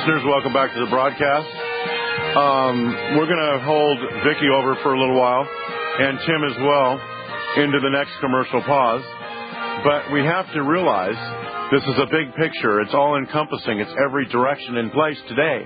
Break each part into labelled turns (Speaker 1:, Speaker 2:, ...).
Speaker 1: Listeners, welcome back to the broadcast. We're going to hold Vicki over for a little while, and Tim as well, into the next commercial pause. But we have to realize this is a big picture. It's all-encompassing. It's every direction in place today.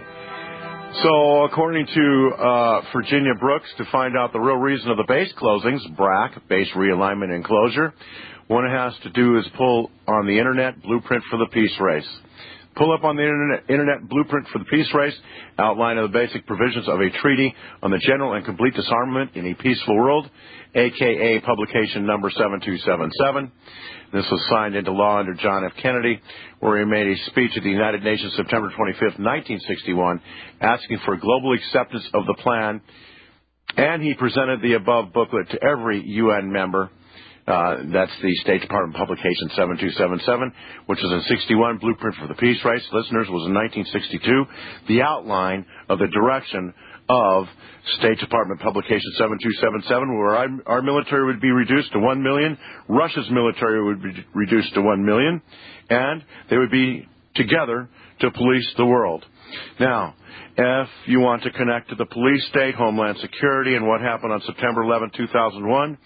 Speaker 1: So according to Virginia Brooks, to find out the real reason of the base closings, BRAC, base realignment and closure, what it has to do is pull on the Internet blueprint for the peace race. Pull up on the Internet blueprint for the peace race, outline of the basic provisions of a treaty on the general and complete disarmament in a peaceful world, a.k.a. publication number 7277. This was signed into law under John F. Kennedy, where he made a speech at the United Nations September 25th, 1961, asking for global acceptance of the plan, and he presented the above booklet to every UN member. That's the State Department publication 7277, which was in 61, Blueprint for the Peace Race. Listeners, was in 1962. The outline of the direction of State Department publication 7277, where our military would be reduced to 1 million, Russia's military would be reduced to 1 million, and they would be together to police the world. Now, if you want to connect to the police state, Homeland Security, and what happened on September 11, 2001,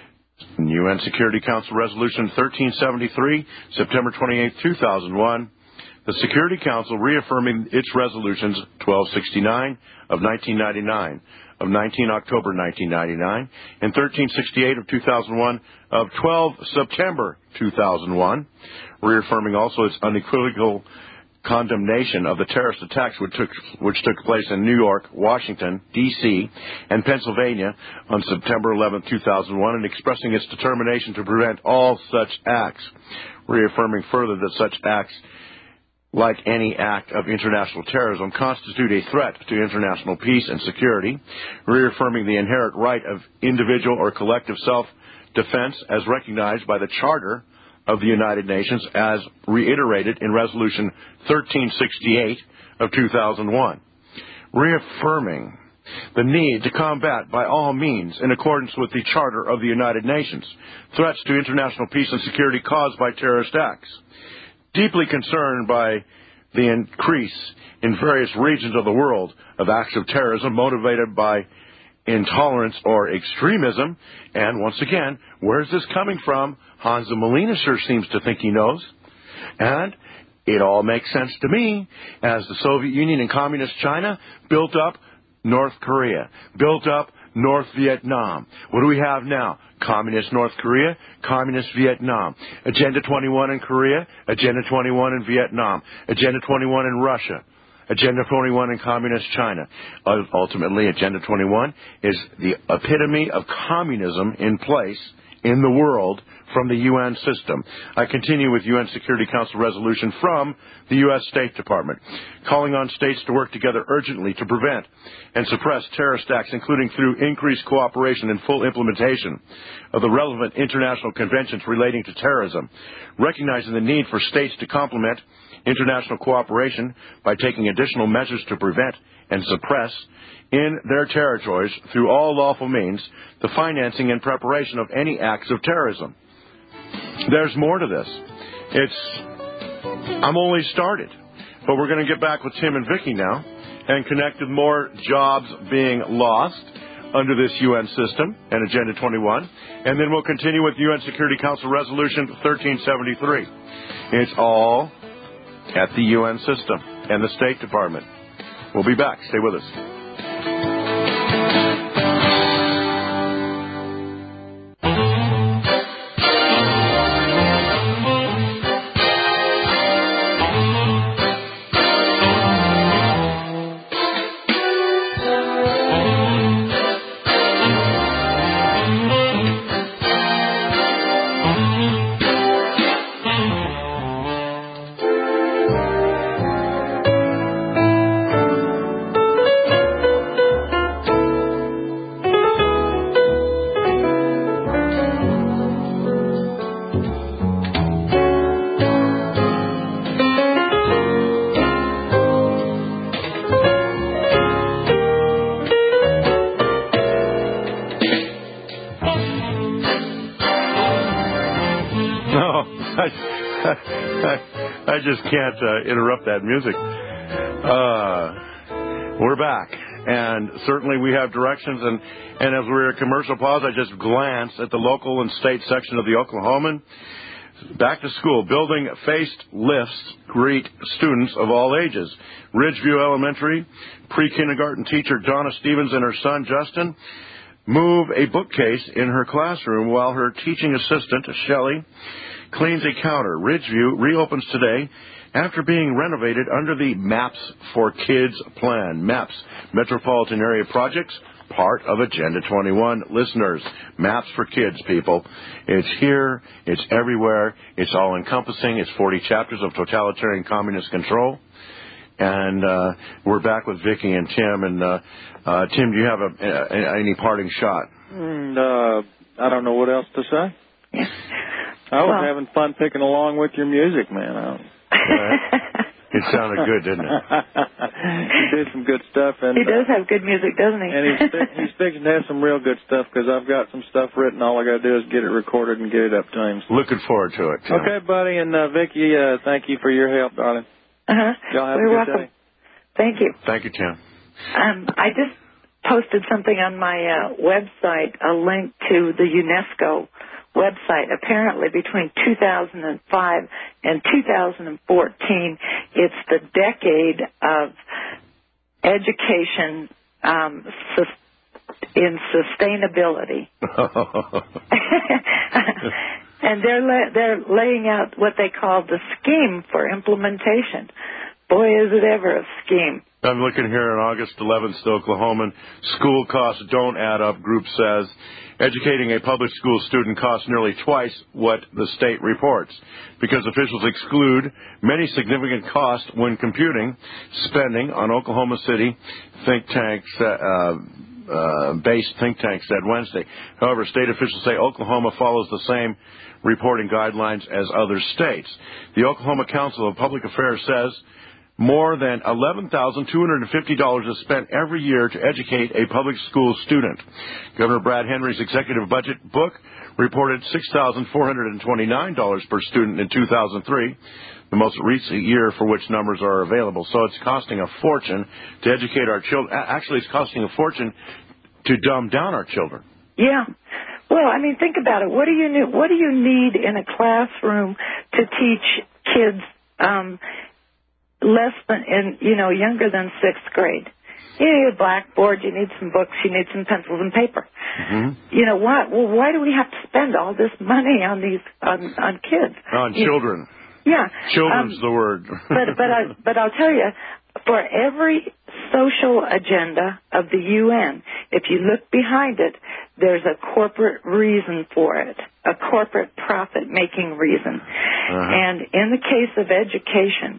Speaker 1: UN Security Council Resolution 1373, September 28, 2001, the Security Council reaffirming its resolutions 1269 of 1999, of 19 October 1999, and 1368 of 2001, of 12 September 2001, reaffirming also its unequivocal condemnation of the terrorist attacks which took place in New York, Washington, D.C., and Pennsylvania on September 11, 2001, and expressing its determination to prevent all such acts, reaffirming further that such acts, like any act of international terrorism, constitute a threat to international peace and security, reaffirming the inherent right of individual or collective self-defense as recognized by the Charter of the United Nations as reiterated in Resolution 1368 of 2001, reaffirming the need to combat by all means, in accordance with the Charter of the United Nations, threats to international peace and security caused by terrorist acts, deeply concerned by the increase in various regions of the world of acts of terrorism motivated by intolerance or extremism. And once again, where's this coming from? Hansa Molina sure seems to think he knows. And it all makes sense to me as the Soviet Union and Communist China built up North Korea, built up North Vietnam. What do we have now? Communist North Korea, Communist Vietnam. Agenda 21 in Korea, Agenda 21 in Vietnam, Agenda 21 in Russia, Agenda 21 in Communist China. Ultimately, Agenda 21 is the epitome of communism in place in the world from the UN system. I continue with UN Security Council resolution from the U.S. State Department, calling on states to work together urgently to prevent and suppress terrorist acts, including through increased cooperation and full implementation of the relevant international conventions relating to terrorism, recognizing the need for states to complement international cooperation by taking additional measures to prevent and suppress in their territories through all lawful means the financing and preparation of any acts of terrorism. There's more to this. I'm only started, but we're going to get back with Tim and Vicki now and connect with more jobs being lost under this UN system and Agenda 21, and then we'll continue with UN Security Council Resolution 1373. It's all at the UN system and the State Department. We'll be back. Stay with us. I just can't interrupt that music. We're back, and certainly we have directions, and as we're at commercial pause, I just glanced at the local and state section of the Oklahoman. Back to school, building faced lifts greet students of all ages. Ridgeview Elementary pre-kindergarten teacher Donna Stevens and her son Justin move a bookcase in her classroom while her teaching assistant, Shelley, cleans a counter. Ridgeview reopens today after being renovated under the Maps for Kids plan. Maps, Metropolitan Area Projects, part of Agenda 21. Listeners, Maps for Kids, people. It's here. It's everywhere. It's all-encompassing. It's 40 chapters of totalitarian communist control. And we're back with Vicki and Tim. And Tim, do you have any parting shot?
Speaker 2: I don't know what else to say. I was having fun picking along with your music, man.
Speaker 1: It sounded good, didn't it?
Speaker 2: He did some good stuff. And
Speaker 3: he does have good music, doesn't he?
Speaker 2: And he's fixing to have some real good stuff because I've got some stuff written. All I got to do is get it recorded and get it up to him.
Speaker 1: Looking forward to it, Tim.
Speaker 2: Okay, buddy. And Vicki, thank you for your help, darling. Y'all have a good
Speaker 3: welcome.
Speaker 2: day.
Speaker 3: Thank you.
Speaker 1: Thank you, Tim.
Speaker 3: I just posted something on my website, a link to the UNESCO website. Apparently between 2005 and 2014, it's the decade of education in sustainability. And they're laying out what they call the scheme for implementation. Boy, is it ever a scheme.
Speaker 1: I'm looking here on August 11th, Oklahoman. School costs don't add up, group says. Educating a public school student costs nearly twice what the state reports because officials exclude many significant costs when computing spending on Oklahoma City based think tank said Wednesday. However, state officials say Oklahoma follows the same reporting guidelines as other states. The Oklahoma Council of Public Affairs says more than $11,250 is spent every year to educate a public school student. Governor Brad Henry's executive budget book reported $6,429 per student in 2003, the most recent year for which numbers are available. So it's costing a fortune to educate our children. Actually, it's costing a fortune to dumb down our children.
Speaker 3: Yeah. Well, I mean, think about it. What do you need in a classroom to teach kids younger than 6th grade? You need a blackboard, you need some books, you need some pencils and paper.
Speaker 1: Mm-hmm.
Speaker 3: You know what? Well, why do we have to spend all this money on kids?
Speaker 1: On children.
Speaker 3: Yeah.
Speaker 1: Children's the word.
Speaker 3: but I'll tell you, for every social agenda of the UN, if you look behind it, there's a corporate reason for it, a corporate profit-making reason.
Speaker 1: Uh-huh.
Speaker 3: And in the case of education,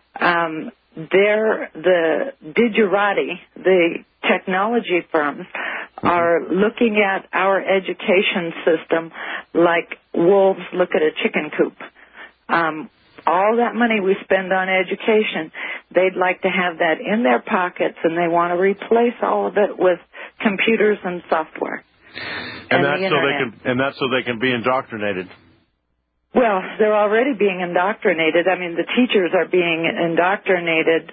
Speaker 3: the Digerati, the technology firms, are looking at our education system like wolves look at a chicken coop. All that money we spend on education, they'd like to have that in their pockets, and they want to replace all of it with computers and software.
Speaker 1: And that's so they can be indoctrinated.
Speaker 3: Well, they're already being indoctrinated. I mean, the teachers are being indoctrinated.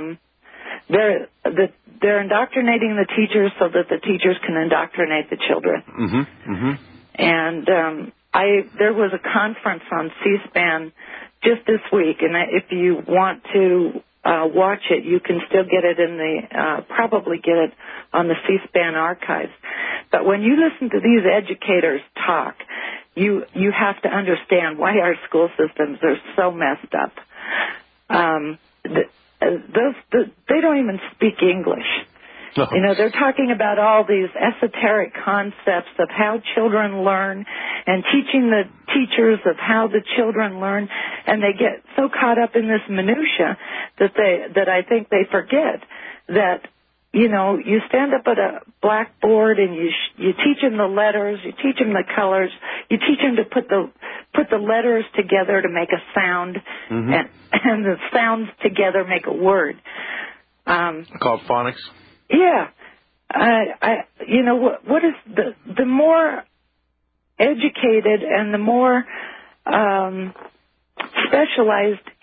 Speaker 3: They're indoctrinating the teachers so that the teachers can indoctrinate the children.
Speaker 1: Mm-hmm. Mm-hmm.
Speaker 3: And there was a conference on C-SPAN just this week, and if you want to watch it, you can still get it probably get it on the C-SPAN archives. But when you listen to these educators talk, you have to understand why our school systems are so messed up. They don't even speak English.
Speaker 1: No.
Speaker 3: You know, they're talking about all these esoteric concepts of how children learn and teaching the teachers of how the children learn, and they get so caught up in this minutia that I think they forget that, you know, you stand up at a blackboard and you teach them the letters, you teach them the colors, you teach them to put the letters together to make a sound,
Speaker 1: mm-hmm.
Speaker 3: and the sounds together make a word.
Speaker 1: Called phonics.
Speaker 3: Yeah. You know, what is the more educated and the more specialized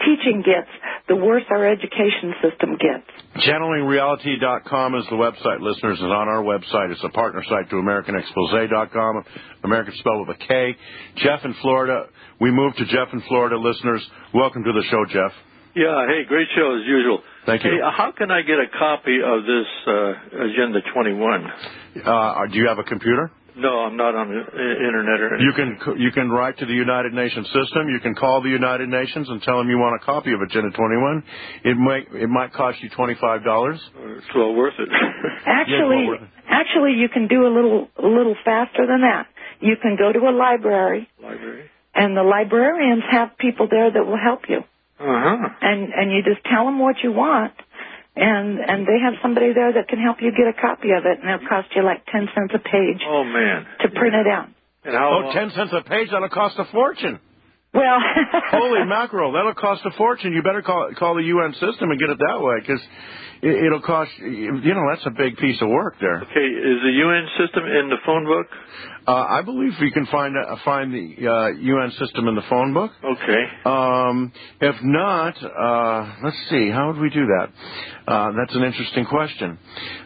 Speaker 3: teaching gets, the worse our education system gets.
Speaker 1: ChannelingReality.com is the website, listeners. It's on our website. It's a partner site to AmericanExposé.com. American spelled with a K. Jeff in Florida. We moved to Jeff in Florida, listeners. Welcome to the show, Jeff.
Speaker 4: Yeah, hey, great show as usual.
Speaker 1: Thank you.
Speaker 4: Hey, how can I get a copy of this Agenda 21?
Speaker 1: Do you have a computer?
Speaker 4: No, I'm not on the internet or anything.
Speaker 1: You can write to the United Nations system. You can call the United Nations and tell them you want a copy of Agenda 21. It might cost you $25.
Speaker 4: It's well worth it.
Speaker 3: Actually, you can do a little faster than that. You can go to a library. And the librarians have people there that will help you. And you just tell them what you want. And they have somebody there that can help you get a copy of it, and it'll cost you like 10 cents a page.
Speaker 4: Oh, man.
Speaker 3: To print it out.
Speaker 4: And
Speaker 1: 10 cents a page? That'll cost a fortune.
Speaker 3: Well.
Speaker 1: Holy mackerel, that'll cost a fortune. You better call the UN system and get it that way, because it'll cost, that's a big piece of work there.
Speaker 4: Okay, is the UN system in the phone book?
Speaker 1: I believe you can find the UN system in the phone book.
Speaker 4: Okay.
Speaker 1: If not, let's see, how would we do that? That's an interesting question.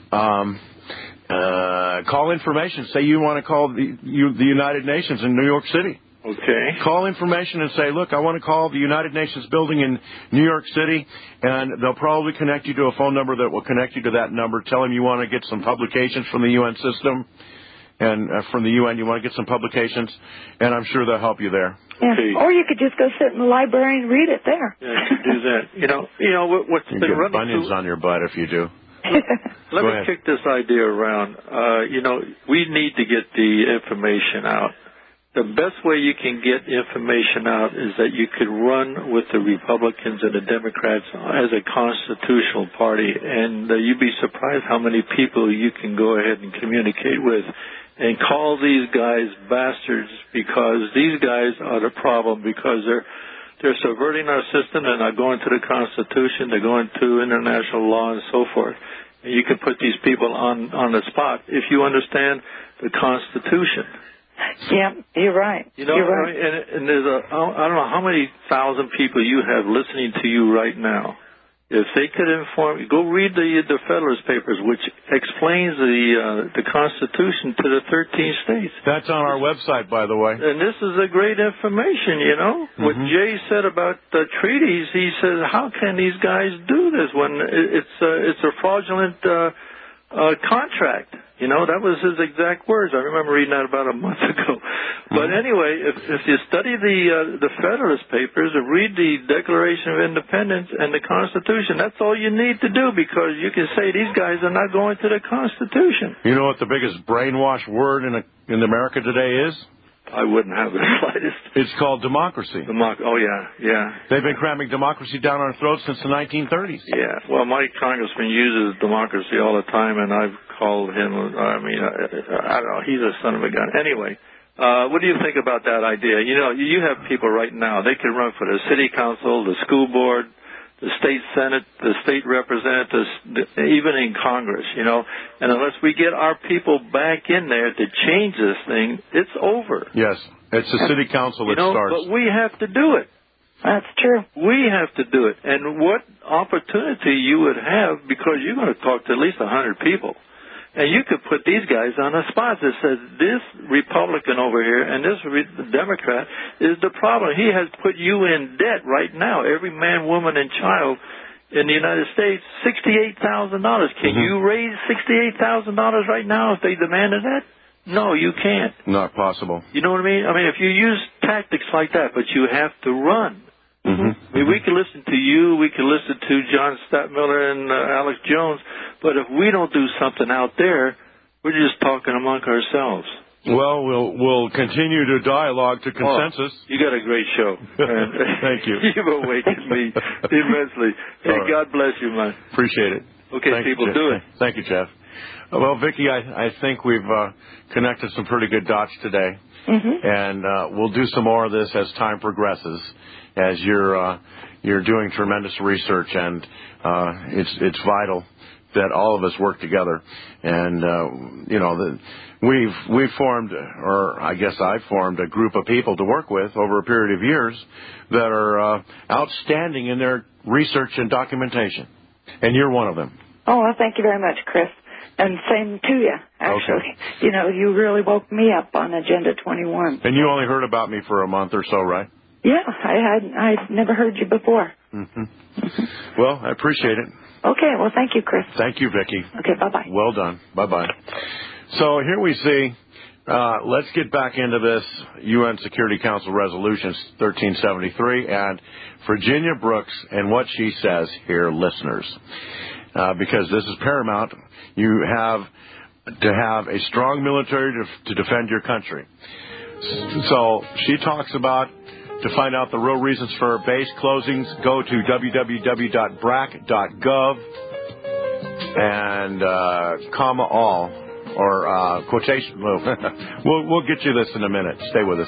Speaker 1: Call information. Say you want to call the United Nations in New York City.
Speaker 4: Okay.
Speaker 1: Call information and say, look, I want to call the United Nations building in New York City, and they'll probably connect you to a phone number that will connect you to that number. Tell them you want to get some publications from the UN system, and from the UN you want to get some publications, and I'm sure they'll help you there.
Speaker 3: Yeah.
Speaker 4: Okay.
Speaker 3: Or you could just go sit in the library and read it there.
Speaker 4: Yeah, you could do that. What's
Speaker 1: you
Speaker 4: been
Speaker 1: get
Speaker 4: running
Speaker 1: bunions
Speaker 4: through...
Speaker 1: on your butt if you do.
Speaker 4: Let me kick this idea around. We need to get the information out. The best way you can get information out is that you could run with the Republicans and the Democrats as a constitutional party, and you'd be surprised how many people you can go ahead and communicate with and call these guys bastards, because these guys are the problem, because they're subverting our system. They're not going to the Constitution. They're going to international law and so forth. And you can put these people on the spot if you understand the Constitution.
Speaker 3: Yeah, you're right.
Speaker 4: You're
Speaker 3: right.
Speaker 4: And there's I don't know how many thousand people you have listening to you right now. If they could inform you, go read the Federalist Papers, which explains the Constitution to the 13 states.
Speaker 1: That's on our website, by the way.
Speaker 4: And this is a great information, Mm-hmm. What Jay said about the treaties, he says, how can these guys do this when it's a fraudulent contract? That was his exact words. I remember reading that about a month ago. But anyway, if you study the Federalist Papers and read the Declaration of Independence and the Constitution, that's all you need to do, because you can say these guys are not going to the Constitution.
Speaker 1: You know what the biggest brainwash word in America today is?
Speaker 4: I wouldn't have the slightest.
Speaker 1: It's called democracy.
Speaker 4: Oh, yeah.
Speaker 1: They've been cramming democracy down our throats since the 1930s.
Speaker 4: Yeah. Well, my congressman uses democracy all the time, and I've called him, I don't know, he's a son of a gun. Anyway, what do you think about that idea? You have people right now, they can run for the city council, the school board, the state senate, the state representatives, even in Congress, And unless we get our people back in there to change this thing, it's over.
Speaker 1: Yes, it's the city council that starts.
Speaker 4: But we have to do it.
Speaker 3: That's true.
Speaker 4: We have to do it. And what opportunity you would have, because you're going to talk to at least 100 people. And you could put these guys on a spot that says this Republican over here and this Democrat is the problem. He has put you in debt right now, every man, woman, and child in the United States, $68,000. Can you raise $68,000 right now if they demanded that? No, you can't.
Speaker 1: Not possible.
Speaker 4: You know what I mean? I mean, if you use tactics like that, but you have to run. I mean, we can listen to you, we can listen to John Stadtmiller and Alex Jones, but if we don't do something out there, we're just talking among ourselves.
Speaker 1: Well, we'll continue to dialogue to consensus.
Speaker 4: You got a great show.
Speaker 1: Thank you.
Speaker 4: You've awakened me immensely. Hey, right. God bless you, man.
Speaker 1: Appreciate it.
Speaker 4: Okay,
Speaker 1: Thank
Speaker 4: people,
Speaker 1: you,
Speaker 4: do it.
Speaker 1: Thank you, Jeff. Well, Vicki, I think we've connected some pretty good dots today, and we'll do some more of this as time progresses, as you're doing tremendous research, and it's vital that all of us work together. And, we've formed, or I guess I've formed a group of people to work with over a period of years that are outstanding in their research and documentation. And you're one of them.
Speaker 3: Oh, well, thank you very much, Chris. And same to you, actually. Okay. You really woke me up on Agenda 21.
Speaker 1: And you only heard about me for a month or so, right?
Speaker 3: Yeah, I'd never heard you before.
Speaker 1: Mm-hmm. Well, I appreciate it.
Speaker 3: Okay, well, thank you, Chris.
Speaker 1: Thank you, Vicki.
Speaker 3: Okay, bye-bye.
Speaker 1: Well done. Bye-bye. So here we see, let's get back into this UN Security Council Resolution 1373 and Virginia Brooks and what she says here, listeners. Because this is paramount. You have to have a strong military to defend your country. So she talks about, to find out the real reasons for base closings, go to www.brac.gov and comma all, or quotation. We'll get you this in a minute. Stay with us.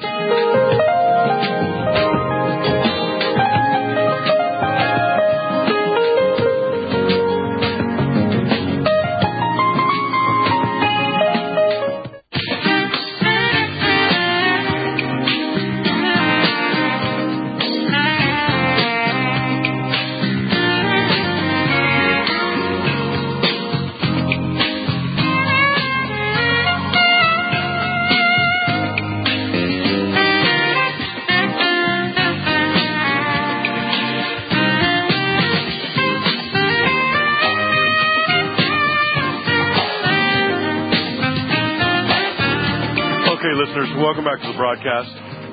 Speaker 1: Listeners, welcome back to the broadcast.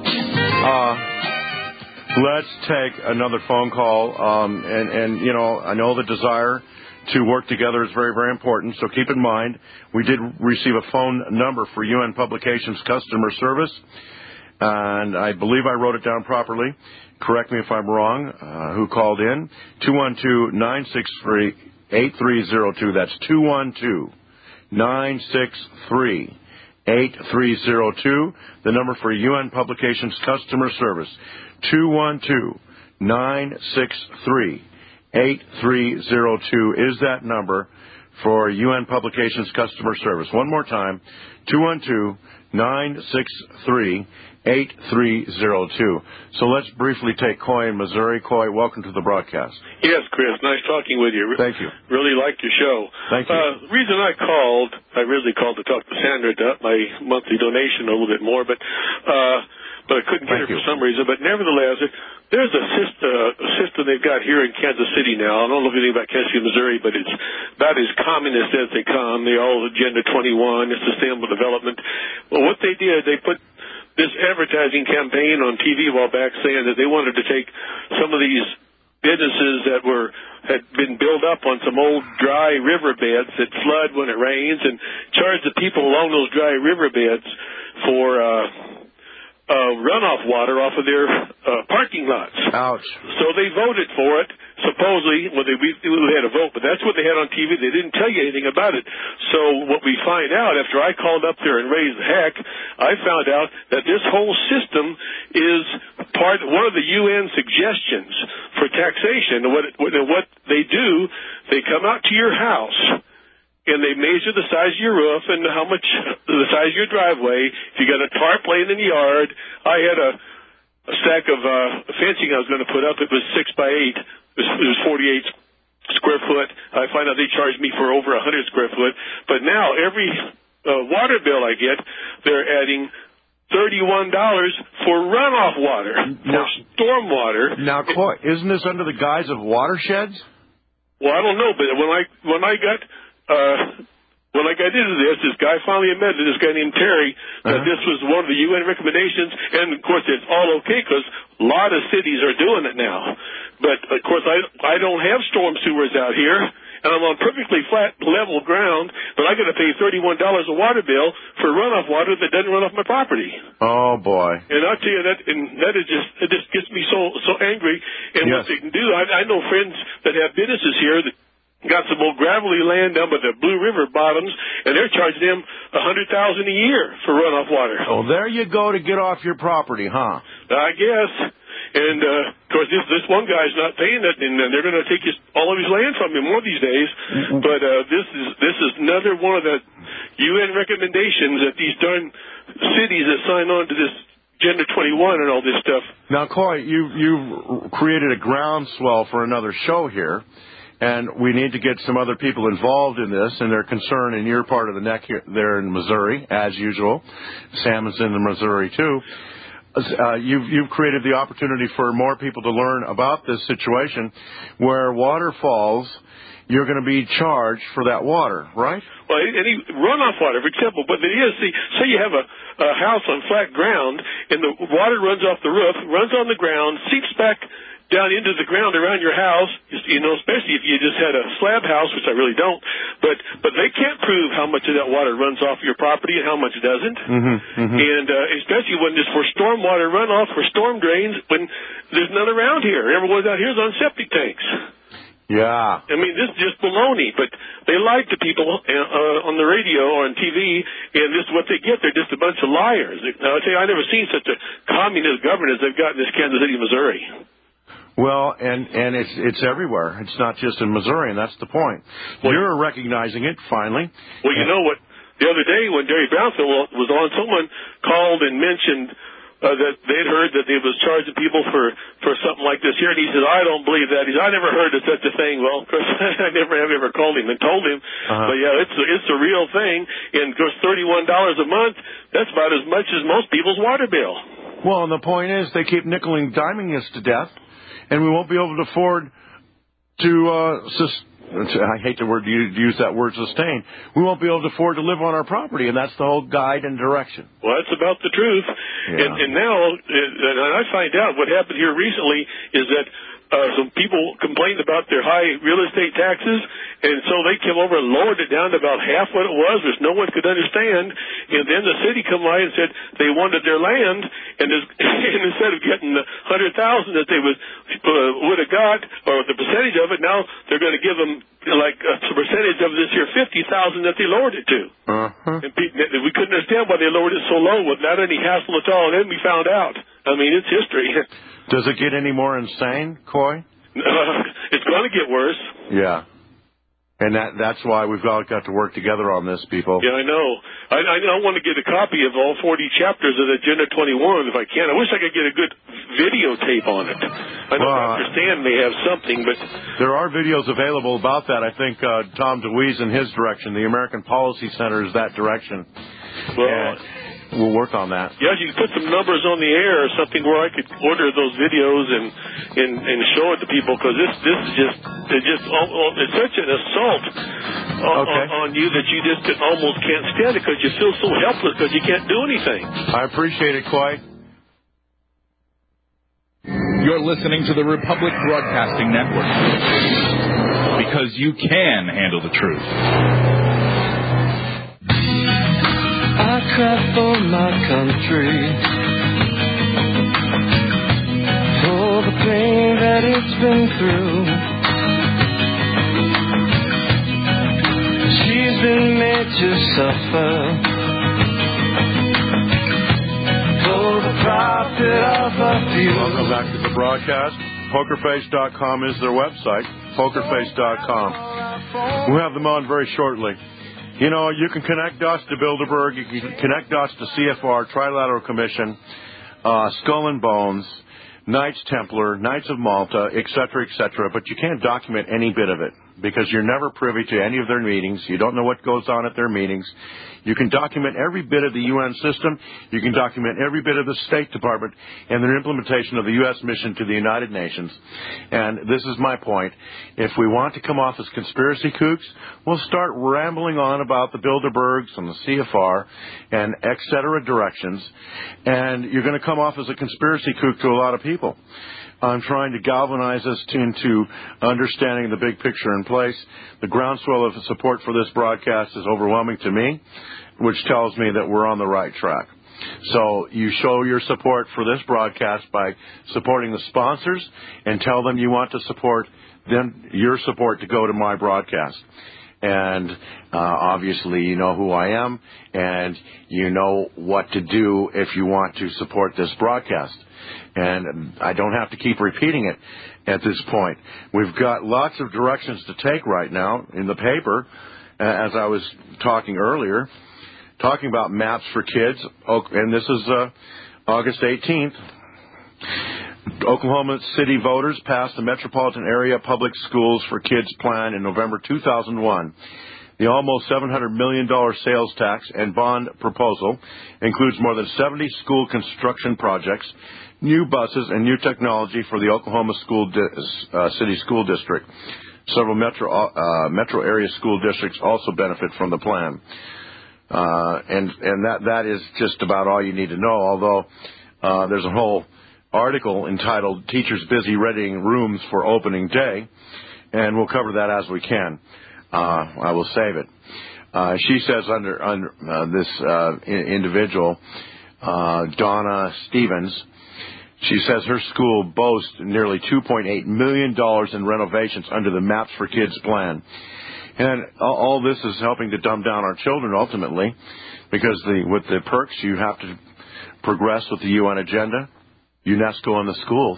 Speaker 1: Let's take another phone call. And I know the desire to work together is very, very important. So keep in mind, we did receive a phone number for UN Publications Customer Service. And I believe I wrote it down properly. Correct me if I'm wrong. Who called in? 212-963-8302. That's 212-963-8302. 8302, the number for UN Publications Customer Service, 212-963-8302 is that number for UN Publications Customer Service. One more time, 212-963-8302. So let's briefly take Coy in Missouri. Coy, welcome to the broadcast.
Speaker 5: Yes, Chris. Nice talking with you.
Speaker 1: Thank you.
Speaker 5: Really liked your show.
Speaker 1: Thank you.
Speaker 5: The reason I originally called to talk to Sandra to up my monthly donation a little bit more, but I couldn't get her for some reason. But nevertheless, there's a system they've got here in Kansas City now. I don't know anything about Kansas City, Missouri, but it's about as communist as they come. They're all Agenda 21, it's sustainable development. Well, what they did, they put this advertising campaign on TV a while back saying that they wanted to take some of these businesses that had been built up on some old dry riverbeds that flood when it rains and charge the people along those dry riverbeds for runoff water off of their parking lots.
Speaker 1: Ouch.
Speaker 5: So they voted for it, supposedly. Well, they had a vote, but that's what they had on TV. They didn't tell you anything about it. So what we find out, after I called up there and raised the heck, I found out that this whole system is one of the UN suggestions for taxation. What they do, they come out to your house, and they measure the size of your roof and the size of your driveway. If you got a tarp laying in the yard, I had a stack of fencing I was going to put up. It was 6 by 8. It was 48 square foot. I find out they charged me for over 100 square foot. But now every water bill I get, they're adding $31 for runoff water, for storm water.
Speaker 1: Now, Coy, isn't this under the guise of watersheds?
Speaker 5: Well, I don't know, but when I got into this guy finally admitted, this guy named Terry, that this was one of the UN recommendations, and of course it's all okay because a lot of cities are doing it now. But of course I don't have storm sewers out here, and I'm on perfectly flat, level ground, but I got to pay $31 a water bill for runoff water that doesn't run off my property.
Speaker 1: Oh boy!
Speaker 5: And I'll tell you it just gets me so angry. And what they can do, I know friends that have businesses here that got some old gravelly land down by the Blue River bottoms, and they're charging them $100,000 a year for runoff water.
Speaker 1: Oh, there you go to get off your property, huh?
Speaker 5: I guess. And, of course, this one guy's not paying it, and they're going to take all of his land from him one of these days. But this is another one of the UN recommendations that these darn cities that sign on to this Agenda 21 and all this stuff.
Speaker 1: Now, Coy, you've created a groundswell for another show here, and we need to get some other people involved in this and their concern in your part of the neck here, there in Missouri, as usual. Sam is in the Missouri, too. You've created the opportunity for more people to learn about this situation where water falls. You're going to be charged for that water, right?
Speaker 5: Well, any runoff water, for example, but it is, say you have a house on flat ground, and the water runs off the roof, runs on the ground, seeps back down into the ground around your house, especially if you just had a slab house, which I really don't, but they can't prove how much of that water runs off your property and how much doesn't. And especially when it's for stormwater runoff, for storm drains, when there's none around here. Everyone's out here is on septic tanks.
Speaker 1: Yeah.
Speaker 5: I mean, this is just baloney, but they lied to people on the radio or on TV, and this is what they get. They're just a bunch of liars. I'll tell you, I've never seen such a communist government as they've got in this Kansas City, Missouri.
Speaker 1: Well, and it's everywhere. It's not just in Missouri, and that's the point. Well, you're recognizing it, finally.
Speaker 5: Well, you know what? The other day when Jerry Brownfield was on, someone called and mentioned that they'd heard that they was charging people for something like this here, and he said, I don't believe that. He said, I never heard of such a thing. Well, of course, I never have ever called him and told him. But, yeah, it's a real thing. And, of course, $31 a month, that's about as much as most people's water bill.
Speaker 1: Well, and the point is they keep nickel and diming us to death, and we won't be able to afford to I hate to use that word sustain. We won't be able to afford to live on our property, and that's the whole guide and direction.
Speaker 5: Well, that's about the truth.
Speaker 1: Yeah.
Speaker 5: And now, and I find out what happened here recently is that some people complained about their high real estate taxes, and so they came over and lowered it down to about half what it was, which no one could understand. And then the city come by and said they wanted their land, and instead of getting the $100,000 that they would have got, or the percentage of it, now they're going to give them like a percentage of this here $50,000 that they lowered it to. And we couldn't understand why they lowered it so low without any hassle at all. And then we found out. I mean, it's history.
Speaker 1: Does it get any more insane, Coy?
Speaker 5: It's going to get worse.
Speaker 1: Yeah. And that's why we've all got to work together on this, people.
Speaker 5: Yeah, I know. I want to get a copy of all 40 chapters of Agenda 21 if I can. I wish I could get a good videotape on it. I know Dr. Stan may have something, but...
Speaker 1: There are videos available about that. I think Tom DeWeese in his direction, the American Policy Center is that direction.
Speaker 5: Well...
Speaker 1: We'll work on that.
Speaker 5: Yeah, you could put some numbers on the air or something where I could order those videos and show it to people, because this is it's such an assault on you that you just almost can't stand it, because you feel so helpless because you can't do anything.
Speaker 1: I appreciate it, Coy.
Speaker 6: You're listening to the Republic Broadcasting Network, because you can handle the truth.
Speaker 7: I cry for my country, for the pain that it's been through. She's been made to suffer for the profit of a few.
Speaker 1: Welcome back to the broadcast. PokerFace.com is their website, PokerFace.com. We'll have them on very shortly. You know, you can connect us to Bilderberg, you can connect us to CFR, Trilateral Commission, Skull and Bones, Knights Templar, Knights of Malta, etc., but you can't document any bit of it because you're never privy to any of their meetings. You don't know what goes on at their meetings. You can document every bit of the UN system. You can document every bit of the State Department and their implementation of the U.S. mission to the United Nations. And this is my point. If we want to come off as conspiracy kooks, we'll start rambling on about the Bilderbergs and the CFR and et cetera directions, and you're going to come off as a conspiracy kook to a lot of people. I'm trying to galvanize us into understanding the big picture in place. The groundswell of support for this broadcast is overwhelming to me, which tells me that we're on the right track. So you show your support for this broadcast by supporting the sponsors and tell them you want to support them, your support to go to my broadcast. And obviously you know who I am, and you know what to do if you want to support this broadcast. And I don't have to keep repeating it at this point. We've got lots of directions to take right now in the paper, as I was talking earlier, talking about maps for kids. And this is August 18th. Oklahoma City voters passed the Metropolitan Area Public Schools for Kids plan in November 2001. The almost $700 million sales tax and bond proposal includes more than 70 school construction projects, new buses, and new technology for the Oklahoma City School District. Several metro area school districts also benefit from the plan. And that is just about all you need to know, although there's a whole article entitled "Teachers Busy Readying Rooms for Opening Day," and we'll cover that as we can. I will save it. She says under this individual, Donna Stevens, she says her school boasts nearly $2.8 million in renovations under the Maps for Kids plan. And all this is helping to dumb down our children ultimately, because with the perks you have to progress with the UN agenda, UNESCO, and the schools.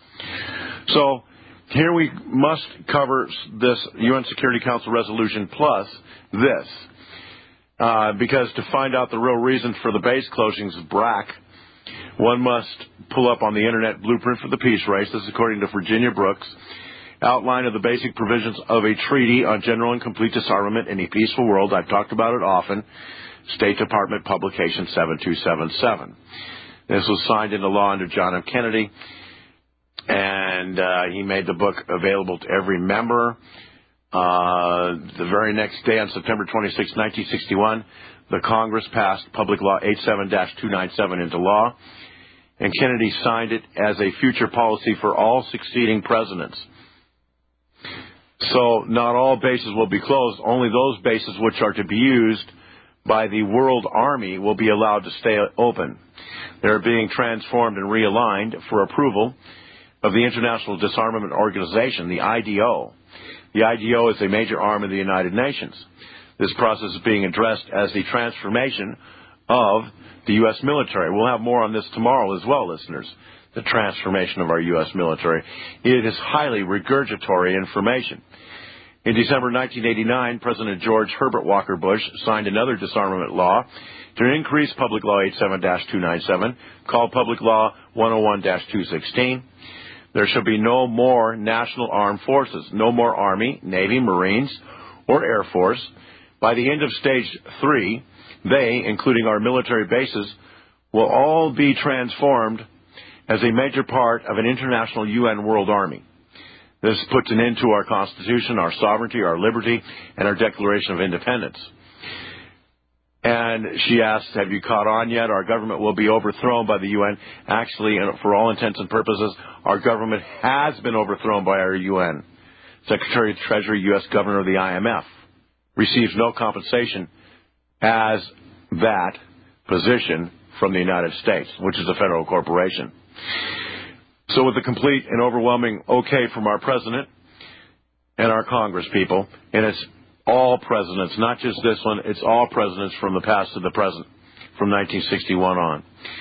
Speaker 1: So here we must cover this UN Security Council resolution plus this, because to find out the real reason for the base closings of BRAC, one must pull up on the Internet Blueprint for the Peace Race. This is according to Virginia Brooks. Outline of the basic provisions of a treaty on general and complete disarmament in a peaceful world. I've talked about it often. State Department publication 7277. This was signed into law under John F. Kennedy, and he made the book available to every member. The very next day, on September 26, 1961, the Congress passed Public Law 87-297 into law, and Kennedy signed it as a future policy for all succeeding presidents. So not all bases will be closed. Only those bases which are to be used by the World Army will be allowed to stay open. They're being transformed and realigned for approval of the International Disarmament Organization, the IDO. The IDO is a major arm of the United Nations. This process is being addressed as the transformation of the U.S. military. We'll have more on this tomorrow as well, listeners, the transformation of our U.S. military. It is highly regurgitatory information. In December 1989, President George Herbert Walker Bush signed another disarmament law to increase Public Law 87-297, called Public Law 101-216. There shall be no more national armed forces, no more Army, Navy, Marines, or Air Force. By the end of Stage 3, they, including our military bases, will all be transformed as a major part of an international UN World Army. This puts an end to our Constitution, our sovereignty, our liberty, and our Declaration of Independence. And she asks, have you caught on yet? Our government will be overthrown by the UN. Actually, and for all intents and purposes, our government has been overthrown by our UN. Secretary of the Treasury, U.S. Governor of the IMF, receives no compensation as that position from the United States, which is a federal corporation. So with the complete and overwhelming okay from our president and our Congress people, and it's all presidents, not just this one, it's all presidents from the past to the present, from 1961 on.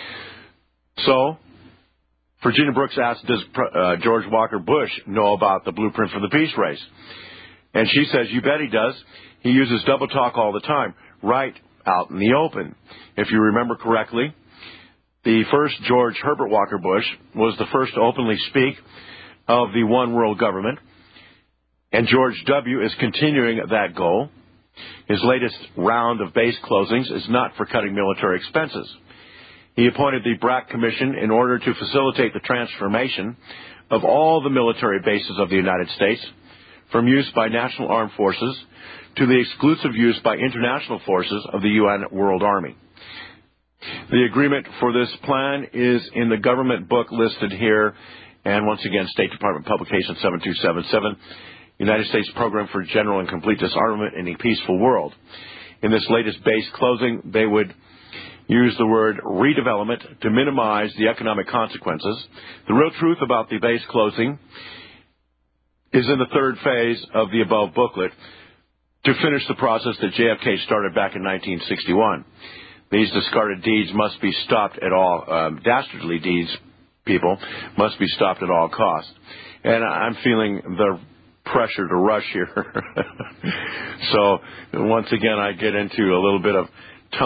Speaker 1: So, Virginia Brooks asked, does George Walker Bush know about the Blueprint for the Peace Race? And she says, you bet he does. He uses double talk all the time, right out in the open. If you remember correctly, the first George Herbert Walker Bush was the first to openly speak of the one world government, and George W. is continuing that goal. His latest round of base closings is not for cutting military expenses. He appointed the BRAC Commission in order to facilitate the transformation of all the military bases of the United States from use by national armed forces to the exclusive use by international forces of the UN World Army. The agreement for this plan is in the government book listed here, and once again, State Department Publication 7277, United States Program for General and Complete Disarmament in a Peaceful World. In this latest base closing, they would use the word redevelopment to minimize the economic consequences. The real truth about the base closing is in the third phase of the above booklet. to finish the process that JFK started back in 1961. These discarded deeds must be stopped at all. Dastardly deeds, people, must be stopped at all costs. And I'm feeling the pressure to rush here. So once again, I get into a little bit of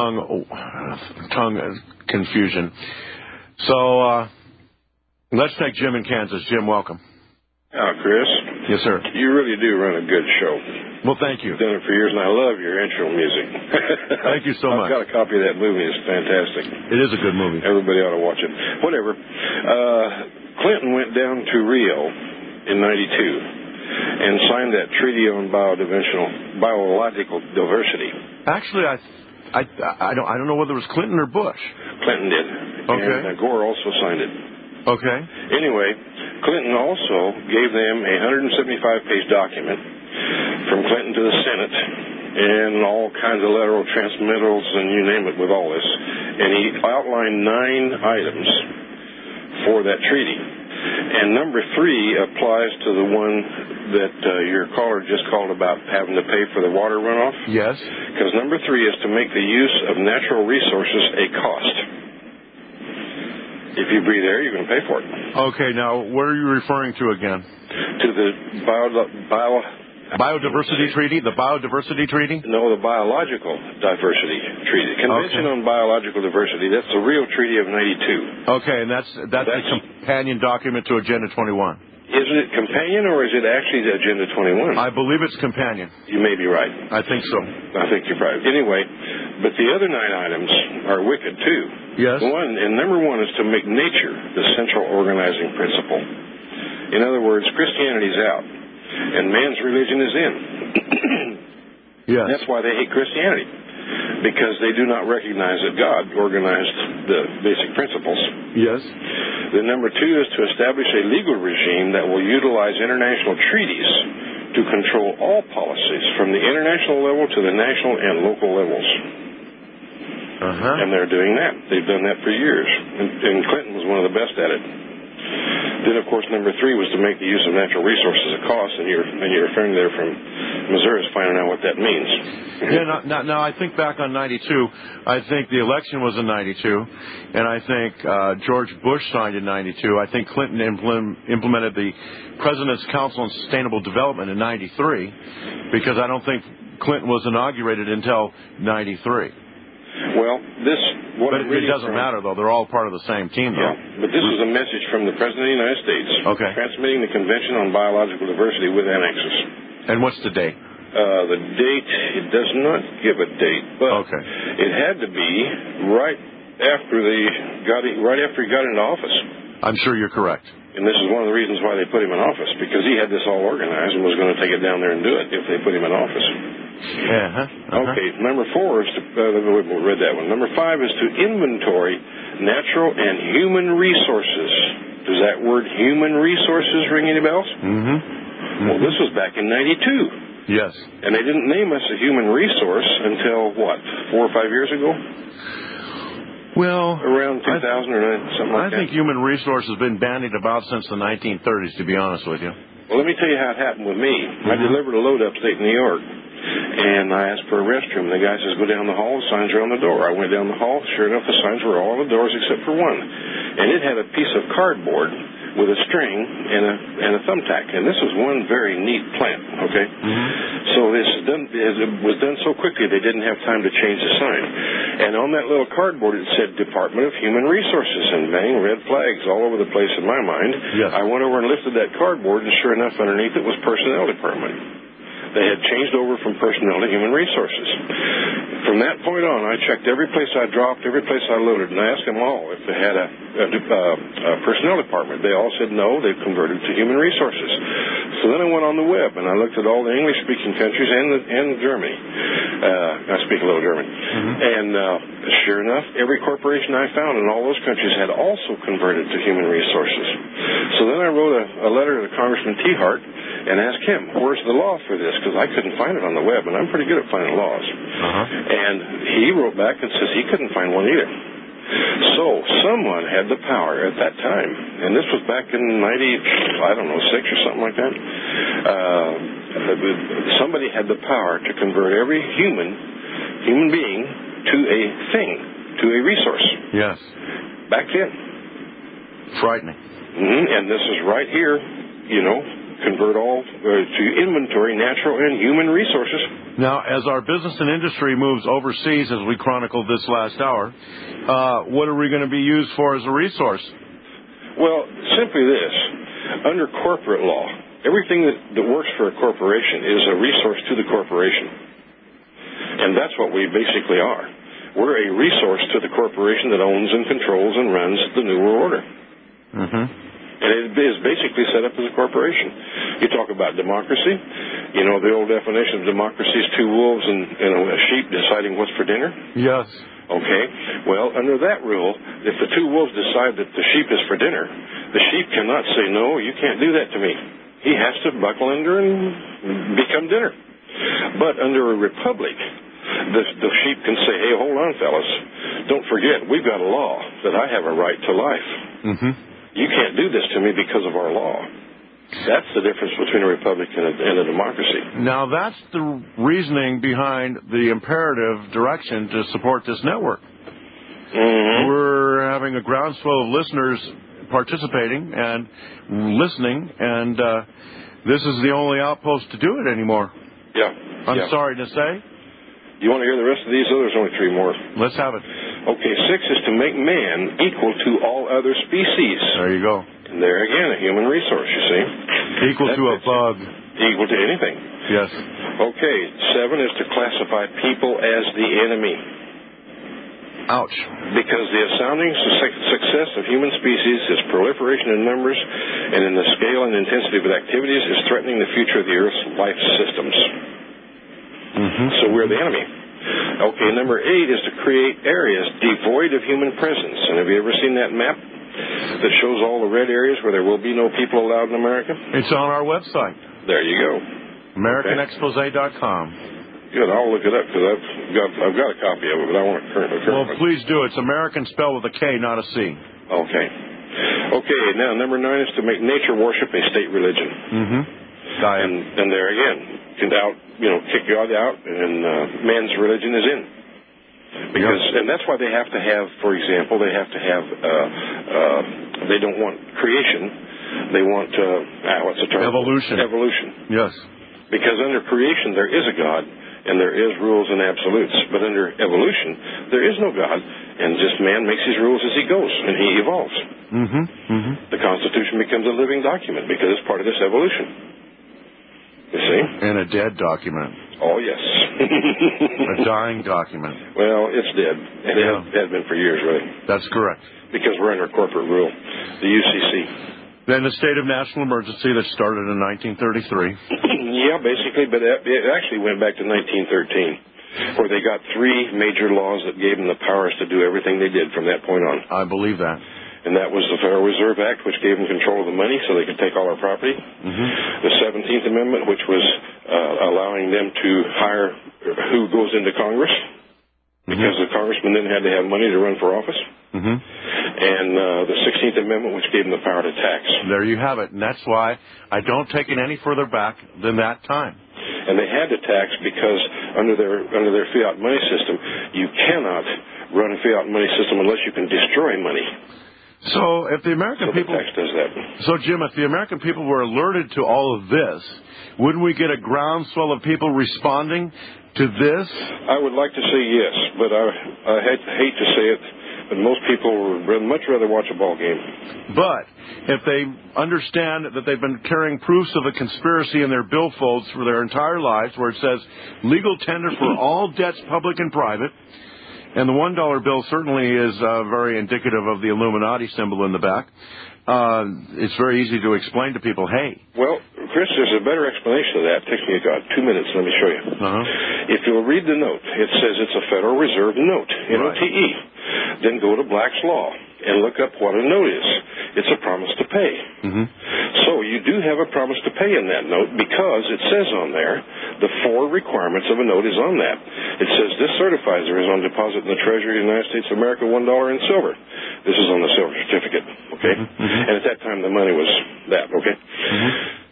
Speaker 1: tongue confusion. So let's take Jim in Kansas. Jim, welcome.
Speaker 8: Chris.
Speaker 1: Yes, sir.
Speaker 8: You really do run a good show.
Speaker 1: Well, thank you.
Speaker 8: I've done it for years, and I love your intro music.
Speaker 1: Thank you so much.
Speaker 8: I've got a copy of that movie. It's fantastic.
Speaker 1: It is a good movie.
Speaker 8: Everybody ought to watch it. Whatever. Clinton went down to Rio in 92 and signed that treaty on biological diversity.
Speaker 1: Actually, I don't know whether it was Clinton or Bush.
Speaker 8: Clinton did.
Speaker 1: Okay.
Speaker 8: And Gore also signed it.
Speaker 1: Okay.
Speaker 8: Anyway, Clinton also gave them a 175-page document from Clinton to the Senate and all kinds of lateral transmittals and you name it with all this. And he outlined 9 items for that treaty. And number 3 applies to the one that your caller just called about having to pay for the water runoff.
Speaker 1: Yes.
Speaker 8: Because number 3 is to make the use of natural resources a cost. If you breathe air, you're going to pay for it.
Speaker 1: Okay, now, what are you referring to again?
Speaker 8: To the
Speaker 1: Biodiversity Treaty? The Biodiversity Treaty?
Speaker 8: No, the Biological Diversity Treaty. Convention on Biological Diversity. That's the real treaty of 92.
Speaker 1: Okay, and that's the companion document to Agenda 21.
Speaker 8: Is it companion or is it actually the Agenda 21?
Speaker 1: I believe it's companion.
Speaker 8: You may be right.
Speaker 1: I think so.
Speaker 8: I think you're right. Anyway, but the other 9 items are wicked too.
Speaker 1: Yes.
Speaker 8: Number 1 is to make nature the central organizing principle. In other words, Christianity's out and man's religion is in.
Speaker 1: Yes.
Speaker 8: That's why they hate Christianity, because they do not recognize that God organized the basic principles.
Speaker 1: Yes.
Speaker 8: The number 2 is to establish a legal regime that will utilize international treaties to control all policies from the international level to the national and local levels. And they're doing that. They've done that for years. And Clinton was one of the best at it. Then, of course, number 3 was to make the use of natural resources a cost, and you're referring there from Missouri is finding out what that means.
Speaker 1: Yeah, now I think back on 92, I think the election was in 92, and I think George Bush signed in 92. I think Clinton implemented the President's Council on Sustainable Development in 93, because I don't think Clinton was inaugurated until 93.
Speaker 8: Well,
Speaker 1: but it doesn't matter, though. They're all part of the same team, though.
Speaker 8: Yeah, but this is a message from the President of the United States.
Speaker 1: Okay.
Speaker 8: Transmitting the Convention on Biological Diversity with annexes.
Speaker 1: And what's the date?
Speaker 8: The date, it does not give a date, but it had to be right after he got into office.
Speaker 1: I'm sure you're correct.
Speaker 8: And this is one of the reasons why they put him in office, because he had this all organized and was going to take it down there and do it if they put him in office. Okay, number 4 is to, we read that one. Number 5 is to inventory natural and human resources. Does that word human resources ring any bells? Well, this was back in 92.
Speaker 1: Yes.
Speaker 8: And they didn't name us a human resource until, 4 or 5 years ago?
Speaker 1: Well,
Speaker 8: around 2000 or something like that.
Speaker 1: I think human resource has been bandied about since the 1930s, to be honest with you.
Speaker 8: Well, let me tell you how it happened with me. I delivered a load upstate New York, and I asked for a restroom. The guy says, go down the hall, the signs are on the door. I went down the hall. Sure enough, the signs were all on the doors except for one. And it had a piece of cardboard with a string and a thumbtack. And this was one very neat plant, okay? So it was done so quickly they didn't have time to change the sign. And on that little cardboard it said Department of Human Resources, and bang, red flags all over the place in my mind.
Speaker 1: Yes.
Speaker 8: I went over and lifted that cardboard, and sure enough, underneath it was Personnel Department. They had changed over from personnel to human resources. From that point on, I checked every place I dropped, every place I loaded, and I asked them all if they had a personnel department. They all said no, they've converted to human resources. So then I went on the web, and I looked at all the English-speaking countries and Germany. I speak a little German. And sure enough, every corporation I found in all those countries had also converted to human resources. So then I wrote a letter to Congressman T. Hart and asked him, where's the law for this? Because I couldn't find it on the web, and I'm pretty good at finding laws. And he wrote back and says he couldn't find one either. So someone had the power at that time, and this was back in 6 or something like that. somebody had the power to convert every human being to a thing, to a resource.
Speaker 1: Yes.
Speaker 8: Back then.
Speaker 1: Frightening.
Speaker 8: And this is right here, convert all to inventory, natural and human resources.
Speaker 1: Now, as our business and industry moves overseas, as we chronicled this last hour, what are we going to be used for as a resource?
Speaker 8: Well, simply this. Under corporate law, everything that works for a corporation is a resource to the corporation. And that's what we basically are. We're a resource to the corporation that owns and controls and runs the New World Order. And it is basically set up as a corporation. You talk about democracy. The old definition of democracy is two wolves and a sheep deciding what's for dinner.
Speaker 1: Yes.
Speaker 8: Okay. Well, under that rule, if the two wolves decide that the sheep is for dinner, the sheep cannot say, no, you can't do that to me. He has to buckle under and become dinner. But under a republic, the sheep can say, hey, hold on, fellas. Don't forget, we've got a law that I have a right to life. You can't do this to me because of our law. That's the difference between a republic and a democracy.
Speaker 1: Now, that's the reasoning behind the imperative direction to support this network. We're having a groundswell of listeners participating and listening, and this is the only outpost to do it anymore.
Speaker 8: Yeah.
Speaker 1: I'm sorry to say.
Speaker 8: You want to hear the rest of these? Oh, there's only three more.
Speaker 1: Let's have it.
Speaker 8: Okay, 6 is to make man equal to all other species.
Speaker 1: There you go.
Speaker 8: And there again, a human resource, you see.
Speaker 1: Equal to a bug.
Speaker 8: Equal to anything.
Speaker 1: Yes.
Speaker 8: Okay, 7 is to classify people as the enemy.
Speaker 1: Ouch.
Speaker 8: Because the astounding success of human species, its proliferation in numbers, and in the scale and intensity of its activities is threatening the future of the Earth's life systems. So we're the enemy. Okay, number 8 is to create areas devoid of human presence. And have you ever seen that map that shows all the red areas where there will be no people allowed in America?
Speaker 1: It's on our website.
Speaker 8: There you go.
Speaker 1: AmericanExpose.com.
Speaker 8: Good, I'll look it up because I've got a copy of it, but I want a current
Speaker 1: Well,
Speaker 8: one.
Speaker 1: please do. It's American spelled with a K, not a C.
Speaker 8: Okay. Okay, now number 9 is to make nature worship a state religion. And there again, kick God out, and man's religion is in. Because, and that's why they have to have, for example, they don't want creation, they want, what's the term?
Speaker 1: Evolution.
Speaker 8: Evolution.
Speaker 1: Yes.
Speaker 8: Because under creation there is a God, and there is rules and absolutes. But under evolution, there is no God, and just man makes his rules as he goes, and he evolves. The Constitution becomes a living document because it's part of this evolution. You see?
Speaker 1: And a dead document.
Speaker 8: Oh, yes.
Speaker 1: A dying document.
Speaker 8: Well, it's dead. It has been for years, really.
Speaker 1: That's correct.
Speaker 8: Because we're under corporate rule. The UCC.
Speaker 1: Then the state of national emergency that started in 1933.
Speaker 8: Yeah, basically, but it actually went back to 1913, where they got 3 major laws that gave them the powers to do everything they did from that point on.
Speaker 1: I believe that.
Speaker 8: And that was the Federal Reserve Act, which gave them control of the money so they could take all our property. The 17th Amendment, which was allowing them to hire who goes into Congress, because the congressman then had to have money to run for office. And the 16th Amendment, which gave them the power to tax.
Speaker 1: There you have it. And that's why I don't take it any further back than that time.
Speaker 8: And they had to tax because under their fiat money system, you cannot run a fiat money system unless you can destroy money.
Speaker 1: So if the American people...
Speaker 8: the tax does that.
Speaker 1: So, Jim, if the American people were alerted to all of this, wouldn't we get a groundswell of people responding to this?
Speaker 8: I would like to say yes, but I hate to say it, but most people would much rather watch a ball game.
Speaker 1: But if they understand that they've been carrying proofs of a conspiracy in their billfolds for their entire lives, where it says legal tender for all debts, public and private, and the $1 bill certainly is very indicative of the Illuminati symbol in the back. It's very easy to explain to people, hey.
Speaker 8: Well, Chris, there's a better explanation of that. It takes me about 2 minutes. Let me show you. If you'll read the note, it says it's a Federal Reserve note, NOTE. Then go to Black's Law and look up what a note is. It's a promise to pay. So you do have a promise to pay in that note because it says on there the 4 requirements of a note is on that. It says this certifies there is on deposit in the Treasury of the United States of America $1 in silver. This is on the silver certificate, okay? And at that time the money was that, okay?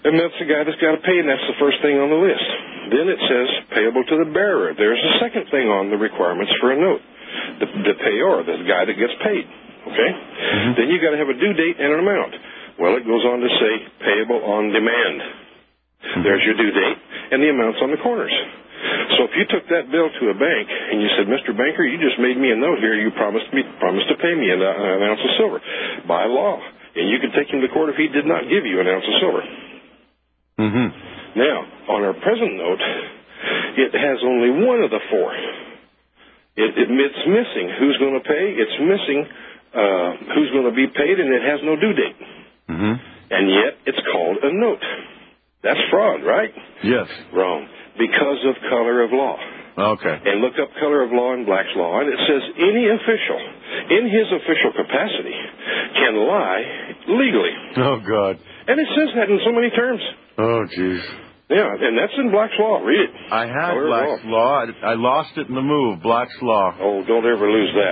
Speaker 8: And that's the guy that's got to pay, and that's the first thing on the list. Then it says payable to the bearer. There's a second thing on the requirements for a note. The payor, the guy that gets paid. Okay? Mm-hmm. Then you got to have a due date and an amount. Well, it goes on to say payable on demand. Mm-hmm. There's your due date and the amounts on the corners. So if you took that bill to a bank and you said, Mr. Banker, you just made me a note here. You promised to pay me an ounce of silver by law. And you could take him to court if he did not give you an ounce of silver.
Speaker 1: Mm-hmm.
Speaker 8: Now, on our present note, it has only one of the four. It's missing who's going to pay. It's missing who's going to be paid, and it has no due date.
Speaker 1: Mm-hmm.
Speaker 8: And yet it's called a note. That's fraud, right?
Speaker 1: Yes.
Speaker 8: Wrong. Because of color of law.
Speaker 1: Okay.
Speaker 8: And look up color of law in Black's Law, and it says any official, in his official capacity, can lie legally.
Speaker 1: Oh, God.
Speaker 8: And it says that in so many terms.
Speaker 1: Oh, jeez.
Speaker 8: Yeah, and that's in Black's Law. Read it.
Speaker 1: I had Black's Law. I lost it in the move. Black's Law.
Speaker 8: Oh, don't ever lose that.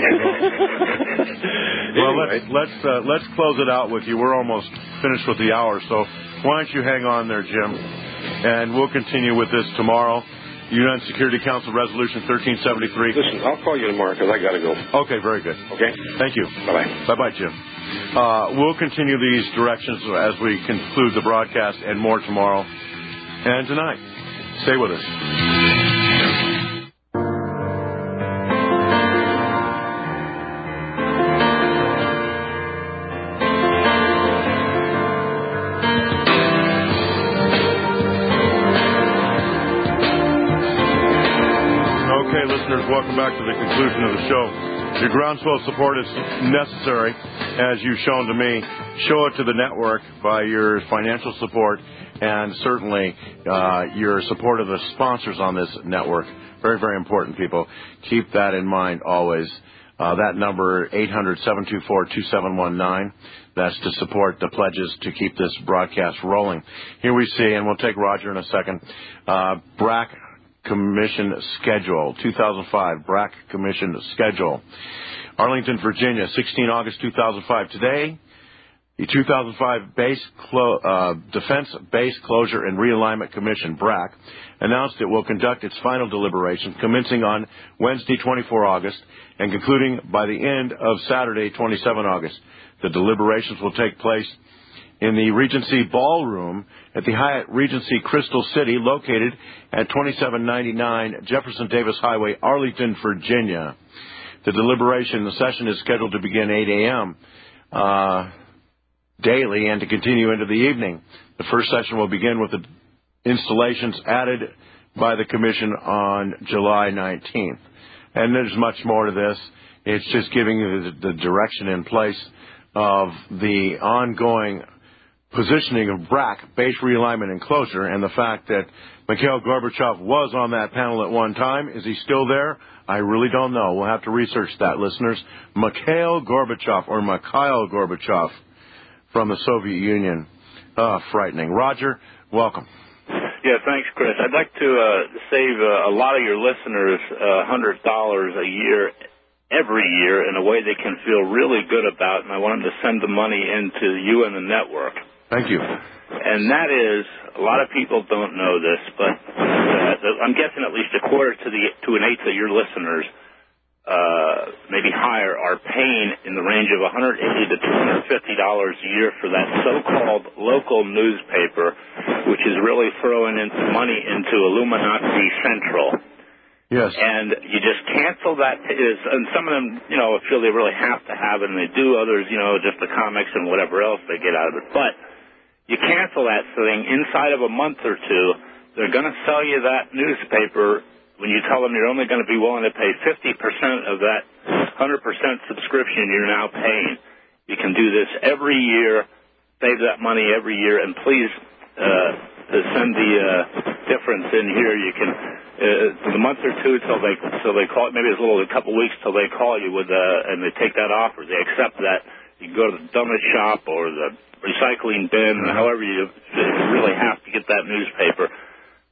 Speaker 1: Well, let's close it out with you. We're almost finished with the hour, so why don't you hang on there, Jim, and we'll continue with this tomorrow. United Security Council Resolution 1373.
Speaker 8: Listen, I'll call you tomorrow because I got to go.
Speaker 1: Okay, very good.
Speaker 8: Okay.
Speaker 1: Thank you.
Speaker 8: Bye-bye.
Speaker 1: Bye-bye, Jim. We'll continue these directions as we conclude the broadcast and more tomorrow and tonight. Stay with us. Okay, listeners, welcome back to the conclusion of the show. Your groundswell support is necessary, as you've shown to me. Show it to the network by your financial support and certainly your support of the sponsors on this network. Very, very important, people. Keep that in mind always. That number, 800-724-2719. That's to support the pledges to keep this broadcast rolling. Here we see, and we'll take Roger in a second, BRAC Commission Schedule, 2005, BRAC Commission Schedule. Arlington, Virginia, 16 August 2005. Today, the 2005 Defense Base Closure and Realignment Commission, BRAC, announced it will conduct its final deliberations commencing on Wednesday, 24 August, and concluding by the end of Saturday, 27 August. The deliberations will take place in the Regency Ballroom at the Hyatt Regency Crystal City, located at 2799 Jefferson Davis Highway, Arlington, Virginia. The session is scheduled to begin 8 a.m. Daily and to continue into the evening. The first session will begin with the installations added by the Commission on July 19th. And there's much more to this. It's just giving you the direction in place of the ongoing positioning of BRAC, Base Realignment and Closure, and the fact that Mikhail Gorbachev was on that panel at one time. Is he still there? I really don't know. We'll have to research that, listeners. Mikhail Gorbachev from the Soviet Union. Frightening. Roger, welcome.
Speaker 9: Yeah, thanks, Chris. I'd like to save a lot of your listeners $100 a year every year in a way they can feel really good about, and I want them to send the money into you and the network.
Speaker 1: Thank you.
Speaker 9: And that is, a lot of people don't know this, but I'm guessing at least a quarter to an eighth of your listeners, maybe higher, are paying in the range of $180 to $250 a year for that so-called local newspaper, which is really throwing money into Illuminati Central.
Speaker 1: Yes.
Speaker 9: And you just cancel that. And some of them, feel they really have to have it, and they do. Others, just the comics and whatever else they get out of it. But you cancel that thing inside of a month or two, they're going to sell you that newspaper when you tell them you're only going to be willing to pay 50% of that 100% subscription you're now paying. You can do this every year, save that money every year, and please send the difference in here. You can a month or two till they call it. Maybe it's a couple weeks till they call you and they take that offer. They accept that. You can go to the donut shop or the recycling bin, or however you really have to get that newspaper.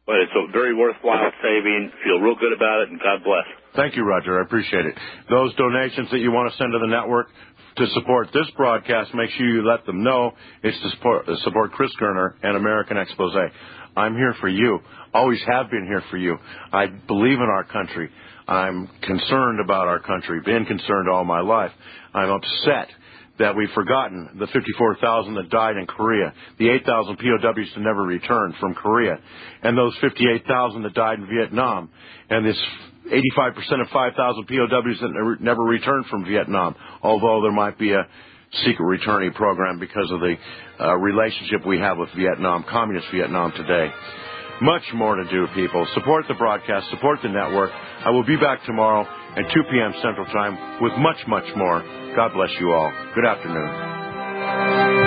Speaker 9: But it's a very worthwhile saving. Feel real good about it, and God bless.
Speaker 1: Thank you, Roger. I appreciate it. Those donations that you want to send to the network to support this broadcast, make sure you let them know it's to support Chris Gerner and American Expose. I'm here for you. Always have been here for you. I believe in our country. I'm concerned about our country, been concerned all my life. I'm upset that we've forgotten the 54,000 that died in Korea, the 8,000 POWs that never returned from Korea, and those 58,000 that died in Vietnam, and this 85% of 5,000 POWs that never returned from Vietnam, although there might be a secret returning program because of the relationship we have with Vietnam, communist Vietnam today. Much more to do, people. Support the broadcast, support the network. I will be back tomorrow at 2 p.m. Central Time with much, much more. God bless you all. Good afternoon.